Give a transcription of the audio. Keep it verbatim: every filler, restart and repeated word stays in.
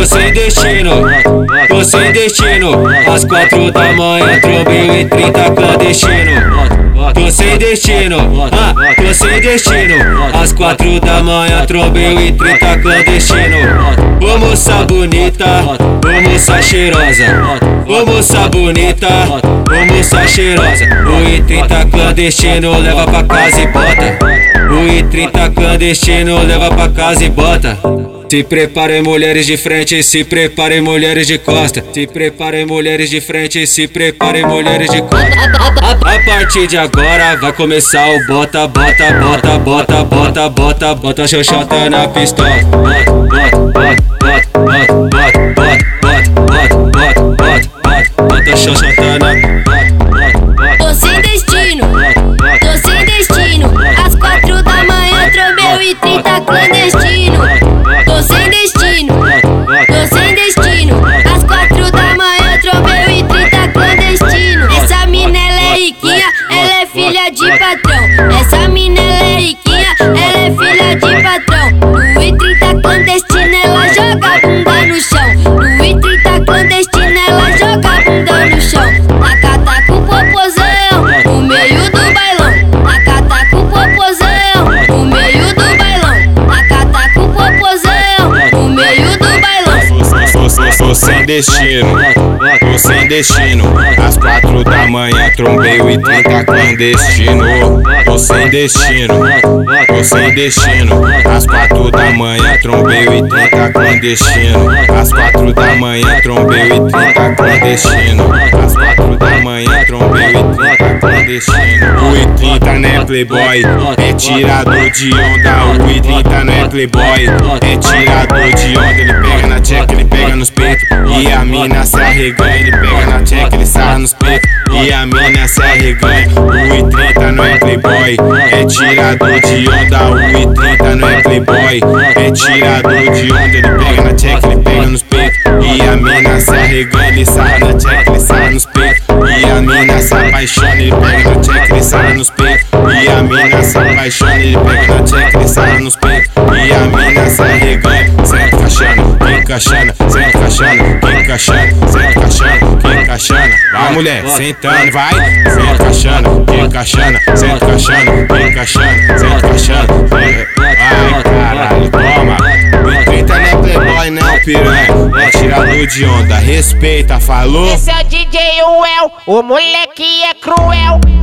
tô sem destino, tô sem destino. Às quatro da manhã, trombei em trinta clandestino. Tô sem destino, ah, tô sem destino. Às quatro da manhã, trombei em trinta clandestino. Ô moça bonita, ô moça cheirosa. Ô moça bonita, ô moça cheirosa. O I trinta clandestino leva pra casa e bota. O I trinta clandestino leva pra casa e bota. Se preparem mulheres de frente, se preparem mulheres de costa. Se preparem mulheres de frente, se preparem mulheres de costa. A partir de agora vai começar o bota, bota, bota, bota, bota, bota, bota xoxota na pistola. Bota, bota, bota, bota, bota, bota, bota, bota, bota, bota, bota xoxota na pistola. Tô sem destino, tô sem destino. Às quatro da manhã trombei o I trinta clandestino. Tô sem destino, tô sem destino. Às quatro da manhã trombei o I trinta clandestino. Essa mina ela é riquinha, ela é filha de patrão. Essa mina ela é riquinha, ela é filha de patrão. No I trinta clandestino ela joga a bunda no chão. No I trinta clandestino ela joga a bunda no chão. Acata com popozão no meio do bailão. Acata com popozão no meio do bailão. Acata com popozão no meio do bailão. Tô sem destino, tô sem destino. Às quatro da manhã trombei o I trinta clandestino. Tô sem destino, tô sem destino. Às quatro da manhã trombei o I trinta clandestino. Às quatro da manhã trombei o I trinta clandestino. Às quatro da manhã trombei o I trinta clandestino. O I trinta não é playboy, é tirador de onda. O I trinta não é playboy, é tirador de onda. Ele pega na tcheca, ele pega nos peitos. E a mina se arreganha, ele pega na tcheca, ele sarra nos peitos. E a mina se arreganha. O I trinta não é playboy, é tirador de onda. O I trinta não é playboy, é tirador de onda. Ele pega na tcheca, ele pega nos peitos. E a mina se arreganha, ele sarra na tcheca, ele sarra nos peitos. E a mina se apaixona, ele pega na tcheca, ele sarra nos peitos. E a mina se apaixona, ele pega na tcheca, ele sarra nos peitos. E a mina se arreganha, senta encaixando, vem encaixando, senta encaixando, vem encaixando, senta encaixando, vem encaixando. Vai mulher, sentando, vai, senta encaixando, vem encaixando, senta encaixando, vem encaixando, senta encaixando. Ai caralho, toma. O I trinta não é playboy não, piranha, é tirador de onda, respeita, falou? Esse é o D J Uel, o moleque é cruel.